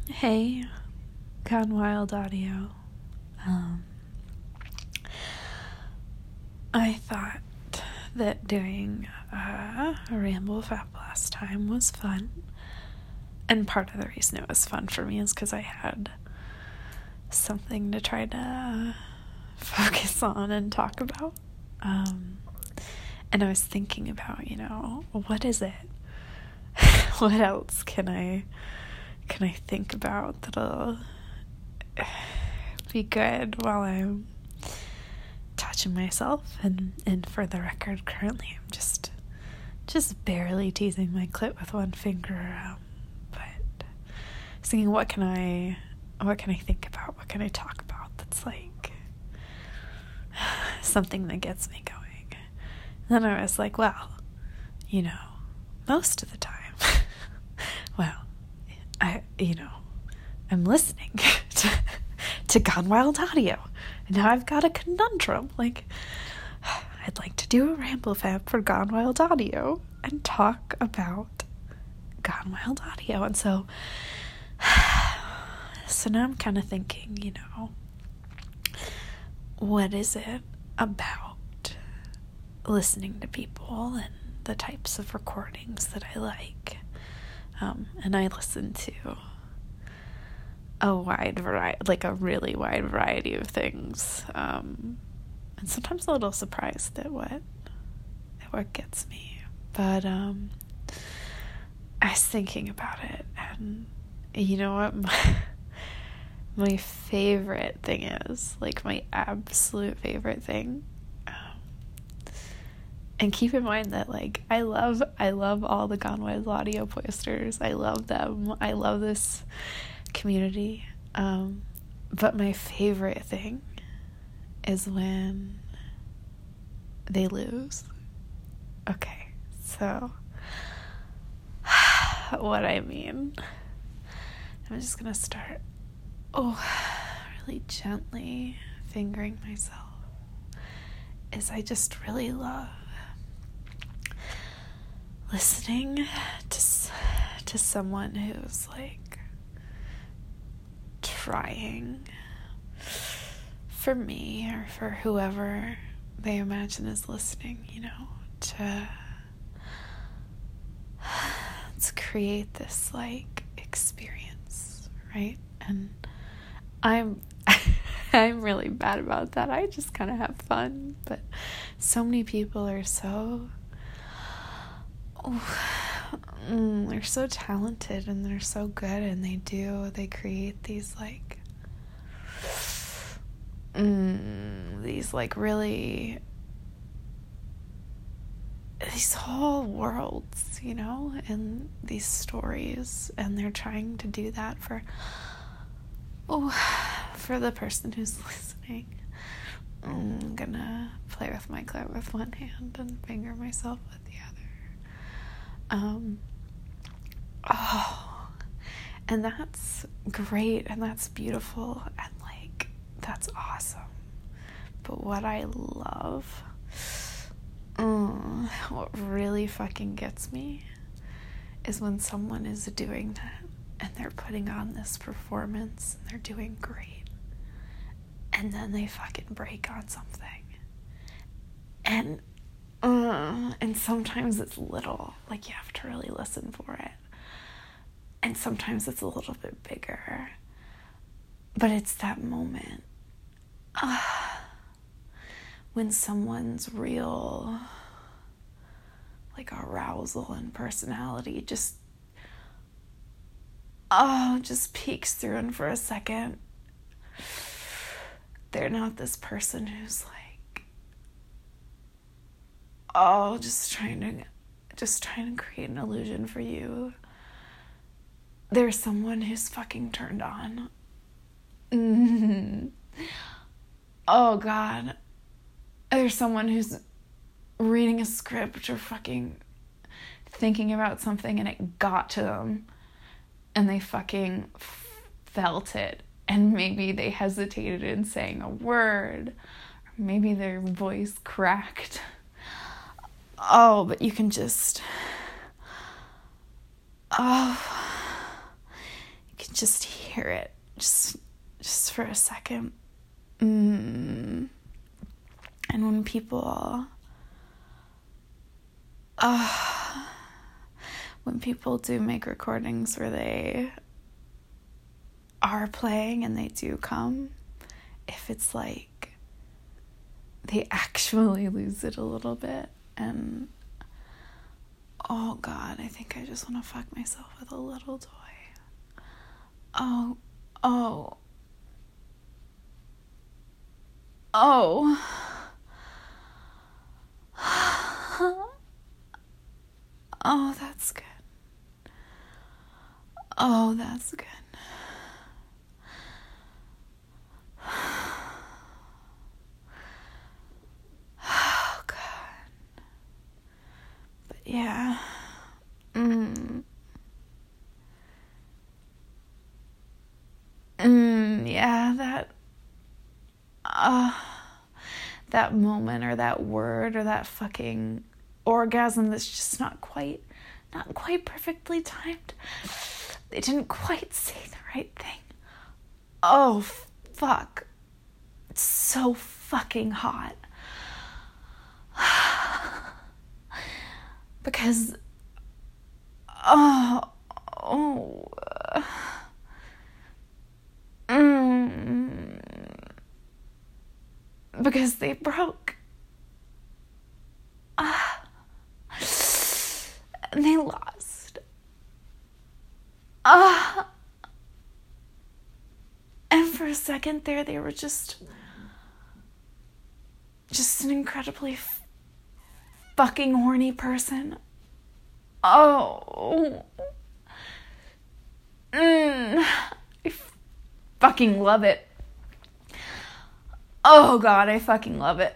Hey, Gone Wild Audio. I thought that doing a Ramble Fab last time was fun. And part of the reason it was fun for me is because I had something to try to focus on and talk about. And I was thinking about, what is it? What else can I think about that'll be good while I'm touching myself? And for the record, currently I'm just barely teasing my clit with one finger. But thinking, what can I think about? What can I talk about that's like something that gets me going? And then I was like, well, most of the time, I'm listening to Gone Wild Audio. And now I've got a conundrum. Like, I'd like to do a Ramble Fab for Gone Wild Audio and talk about Gone Wild Audio. And so now I'm kind of thinking, what is it about listening to people and the types of recordings that I like? And I listen to a really wide variety of things. And sometimes a little surprised at what gets me. But I was thinking about it, and you know what? My favorite thing is, like, my absolute favorite thing. And keep in mind that, like, I love all the Gone Wild Audio posters. I love them. I love this community. But my favorite thing is when they lose. Okay, so what I mean, I'm just gonna start really gently fingering myself, is I just really love listening to someone who's like trying, for me or for whoever they imagine is listening, to create this like experience, right? And I'm really bad about that. I just kind of have fun, but so many people are they're so talented and they're so good, and they create these like really these whole worlds, and these stories, and they're trying to do that for the person who's listening. I'm gonna play with my clit with one hand and finger myself with the other. And that's great, and that's beautiful, and like, that's awesome. But what I love, what really fucking gets me, is when someone is doing that and they're putting on this performance and they're doing great, and then they fucking break on something, and sometimes it's little, like, you have to really listen for it, and sometimes it's a little bit bigger, but it's that moment when someone's real, like, arousal and personality just peeks through, and for a second they're not this person who's like just trying to create an illusion for you. There's someone who's fucking turned on. Oh God. There's someone who's reading a script or fucking thinking about something, and it got to them, and they fucking felt it, and maybe they hesitated in saying a word, or maybe their voice cracked. But you can just can just hear it, just for a second. And when people, when people do make recordings where they are playing and they do come, if it's like they actually lose it a little bit, and oh God, I think I just want to fuck myself with a little toy. Oh. Oh, that's good. Oh, that's good. Oh, God. But yeah. Yeah, that moment or that word or that fucking orgasm that's just not quite perfectly timed. They didn't quite say the right thing. Oh, fuck. It's so fucking hot. Because, because they broke. And they lost. And for a second there, they were just an incredibly fucking horny person. Oh. I fucking love it. Oh God, I fucking love it.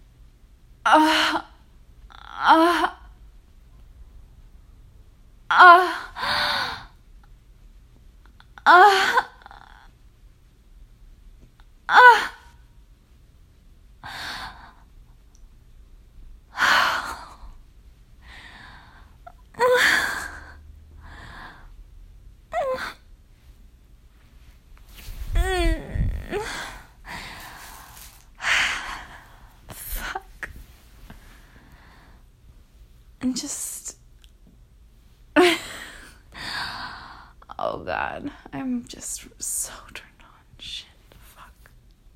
Fuck. And just oh God, I'm just so turned on. Shit, fuck.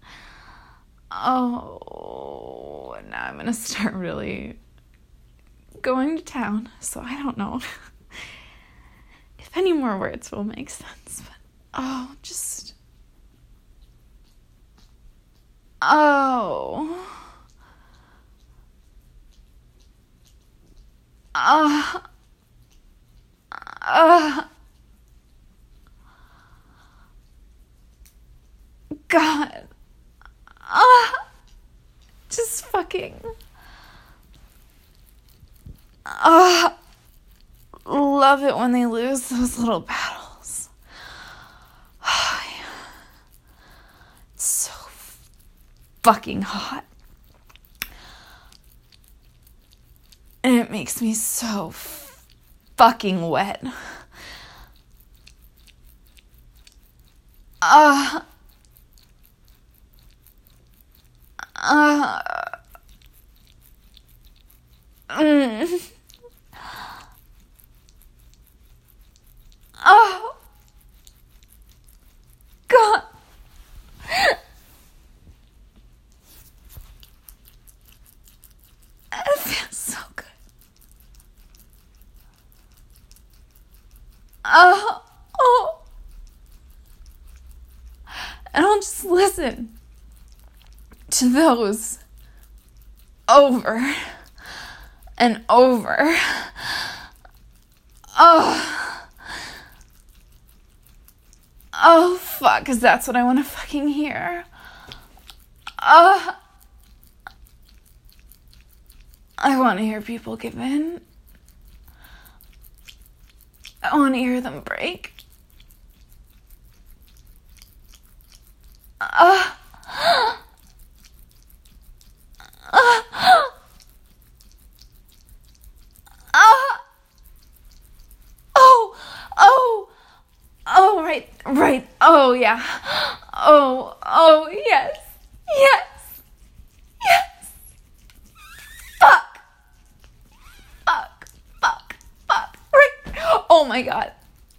Oh, now I'm gonna start really going to town, so I don't know if any more words will make sense, but just God, just fucking, love it when they lose those little battles. It's so fucking hot. And it makes me so fucking wet. Oh, God. It feels so good. And I'll just listen to those over and over. Oh, fuck, because that's what I want to fucking hear. I want to hear people give in. I want to hear them break. Right Right. Oh, yeah. Oh, yes. Yes. Yes. Fuck. Fuck. Fuck. Fuck. Right. Oh, my God.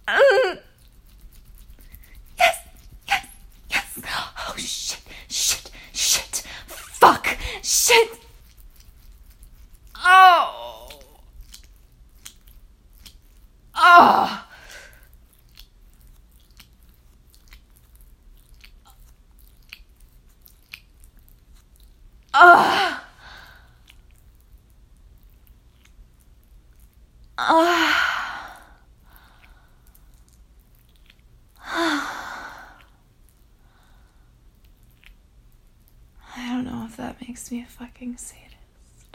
Yes. Yes. Yes. Oh, shit. Shit. Shit. Fuck. Shit. Oh. Oh. I don't know if that makes me a fucking sadist.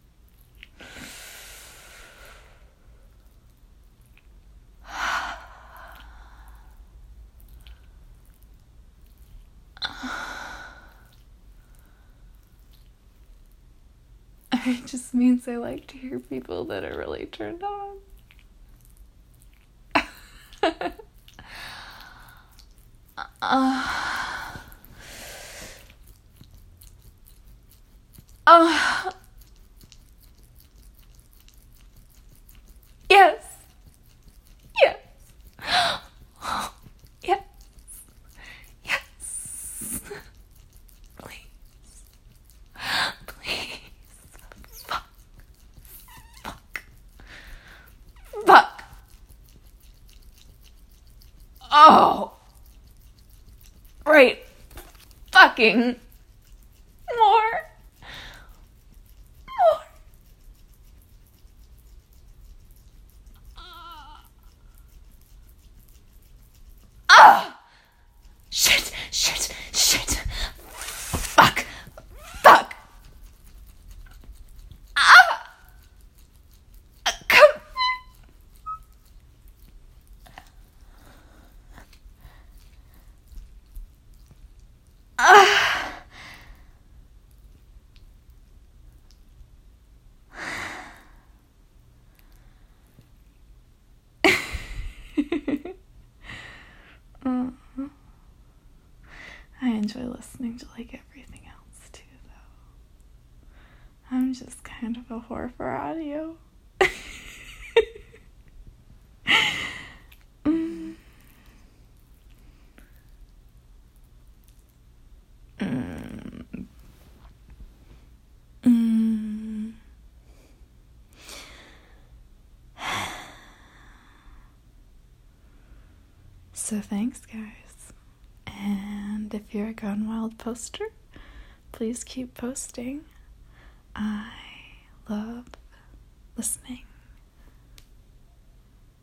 It just means I like to hear people that are really turned on. Yes. Yes. Yes. Yes. Please. Please. Fuck. Fuck. Fuck. Oh. Right. Fucking. More. Shit, shit, shit. Fuck. Fuck. Come. I enjoy listening to like everything else too, though. I'm just kind of a whore for audio. So thanks, guys. And if you're a Gone Wild poster, please keep posting. I love listening.